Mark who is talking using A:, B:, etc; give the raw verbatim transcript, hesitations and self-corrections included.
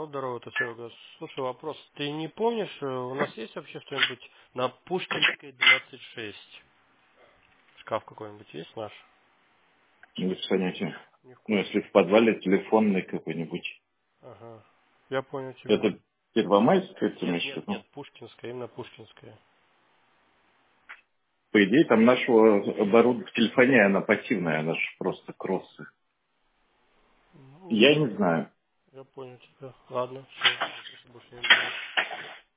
A: здорово, это Серега. Слушай, вопрос. Ты не помнишь, э, у нас есть вообще что-нибудь на Пушкинской двадцать шесть? Шкаф какой-нибудь есть наш?
B: Без понятия.
A: Не в
B: Ну,
A: курсе.
B: если в подвале телефонный какой-нибудь.
A: Ага. Я понял тебя.
B: Это Первомайская, ты
A: Нет,
B: имеешь в
A: нет,
B: виду?
A: нет, Пушкинская, именно Пушкинская.
B: По идее, там нашего оборудования телефония, она пассивная, она же просто кроссы.
A: Ну,
B: Я не знаю.
A: я понял тебя. Ладно, все, вопросов больше не будет.